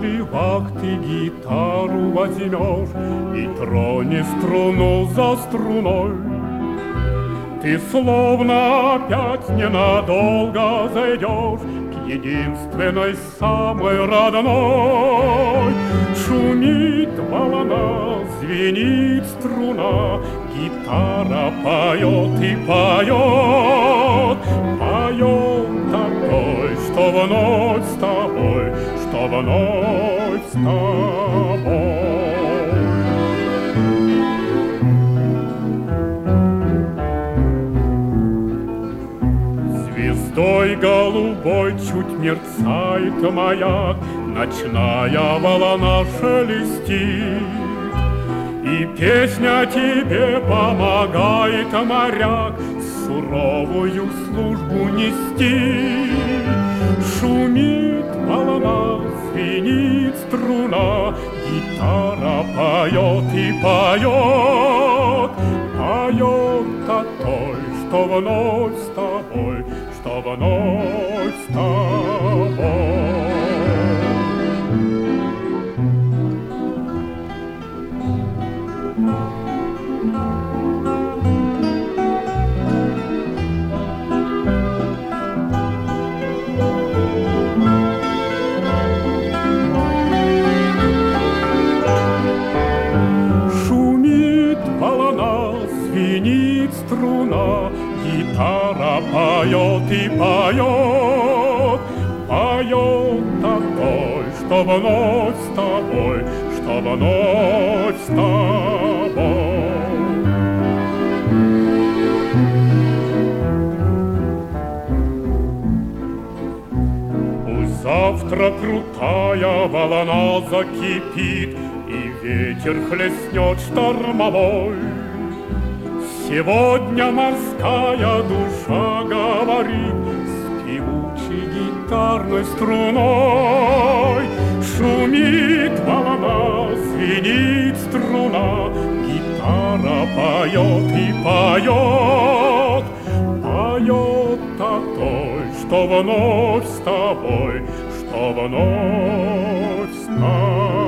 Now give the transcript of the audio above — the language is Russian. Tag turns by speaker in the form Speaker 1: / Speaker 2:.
Speaker 1: Если вах ты гитару возьмешь и тронешь струну за струной, ты словно опять ненадолго зайдешь к единственной, самой родной. Шумит волна, звенит струна, гитара поет и поет, поет такой, что вновь с тобой, что вновь с тобой. Звездой голубой чуть мерцает маяк, ночная волна шелестит, и песня тебе помогает, моряк, суровую службу нести. Шумит волна, звенит струна, гитара поет и поет, поет о той, что вновь с тобой, что вновь с тобой. Звенит струна, гитара поет и поет, поет такой, что вновь с тобой, что вновь с тобой. Пусть завтра крутая волна закипит, и ветер хлестнет штормовой. Сегодня морская душа говорит с певучей гитарной струной. Шумит волна, звенит струна, гитара поет и поет, поет о той, что вновь с тобой, что вновь с тобой.